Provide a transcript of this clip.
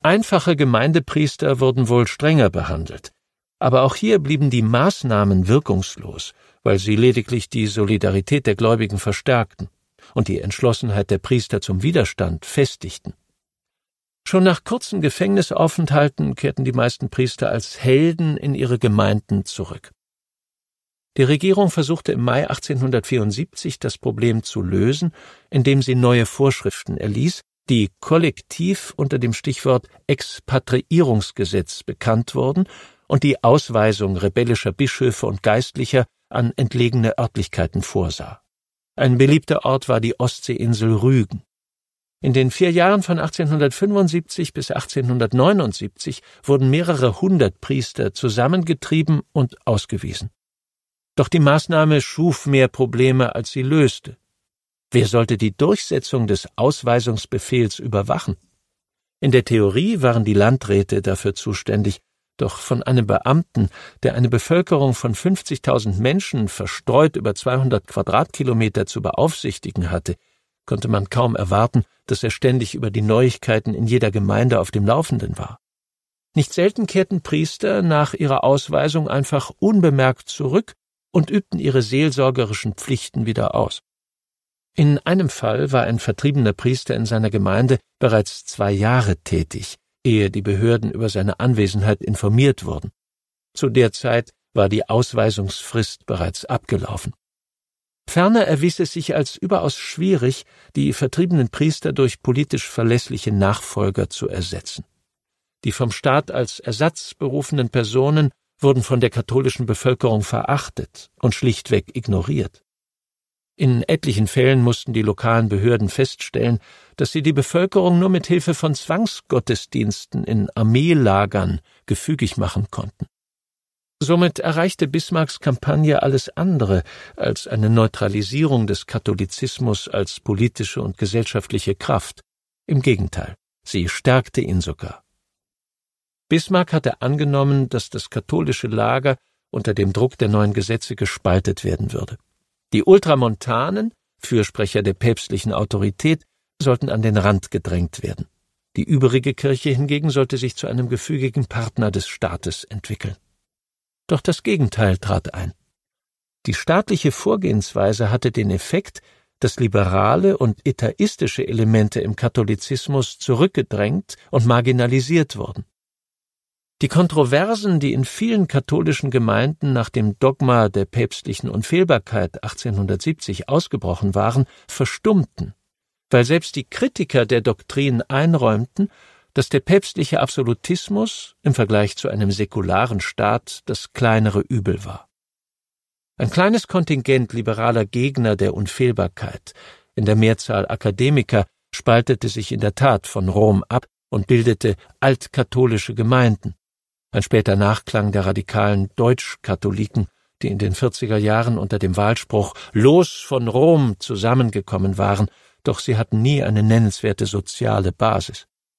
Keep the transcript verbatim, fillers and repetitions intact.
Einfache Gemeindepriester wurden wohl strenger behandelt. Aber auch hier blieben die Maßnahmen wirkungslos, weil sie lediglich die Solidarität der Gläubigen verstärkten und die Entschlossenheit der Priester zum Widerstand festigten. Schon nach kurzen Gefängnisaufenthalten kehrten die meisten Priester als Helden in ihre Gemeinden zurück. Die Regierung versuchte im Mai achtzehnhundertvierundsiebzig das Problem zu lösen, indem sie neue Vorschriften erließ, die kollektiv unter dem Stichwort Expatriierungsgesetz bekannt wurden und die Ausweisung rebellischer Bischöfe und Geistlicher an entlegene Örtlichkeiten vorsah. Ein beliebter Ort war die Ostseeinsel Rügen. In den vier Jahren von achtzehnhundertfünfundsiebzig bis achtzehnhundertneunundsiebzig wurden mehrere hundert Priester zusammengetrieben und ausgewiesen. Doch die Maßnahme schuf mehr Probleme, als sie löste. Wer sollte die Durchsetzung des Ausweisungsbefehls überwachen? In der Theorie waren die Landräte dafür zuständig, doch von einem Beamten, der eine Bevölkerung von fünfzigtausend Menschen verstreut über zweihundert Quadratkilometer zu beaufsichtigen hatte, konnte man kaum erwarten, dass er ständig über die Neuigkeiten in jeder Gemeinde auf dem Laufenden war. Nicht selten kehrten Priester nach ihrer Ausweisung einfach unbemerkt zurück und übten ihre seelsorgerischen Pflichten wieder aus. In einem Fall war ein vertriebener Priester in seiner Gemeinde bereits zwei Jahre tätig, ehe die Behörden über seine Anwesenheit informiert wurden. Zu der Zeit war die Ausweisungsfrist bereits abgelaufen. Ferner erwies es sich als überaus schwierig, die vertriebenen Priester durch politisch verlässliche Nachfolger zu ersetzen. Die vom Staat als Ersatz berufenen Personen wurden von der katholischen Bevölkerung verachtet und schlichtweg ignoriert. In etlichen Fällen mussten die lokalen Behörden feststellen, dass sie die Bevölkerung nur mit Hilfe von Zwangsgottesdiensten in Armeelagern gefügig machen konnten. Somit erreichte Bismarcks Kampagne alles andere als eine Neutralisierung des Katholizismus als politische und gesellschaftliche Kraft. Im Gegenteil, sie stärkte ihn sogar. Bismarck hatte angenommen, dass das katholische Lager unter dem Druck der neuen Gesetze gespaltet werden würde. Die Ultramontanen, Fürsprecher der päpstlichen Autorität, sollten an den Rand gedrängt werden. Die übrige Kirche hingegen sollte sich zu einem gefügigen Partner des Staates entwickeln. Doch das Gegenteil trat ein. Die staatliche Vorgehensweise hatte den Effekt, dass liberale und etaistische Elemente im Katholizismus zurückgedrängt und marginalisiert wurden. Die Kontroversen, die in vielen katholischen Gemeinden nach dem Dogma der päpstlichen Unfehlbarkeit achtzehnhundertsiebzig ausgebrochen waren, verstummten, weil selbst die Kritiker der Doktrin einräumten, dass der päpstliche Absolutismus im Vergleich zu einem säkularen Staat das kleinere Übel war. Ein kleines Kontingent liberaler Gegner der Unfehlbarkeit, in der Mehrzahl Akademiker, spaltete sich in der Tat von Rom ab und bildete altkatholische Gemeinden. Ein später Nachklang der radikalen Deutschkatholiken, die in den vierziger Jahren unter dem Wahlspruch »Los von Rom« zusammengekommen waren, doch sie hatten nie eine nennenswerte soziale Basis.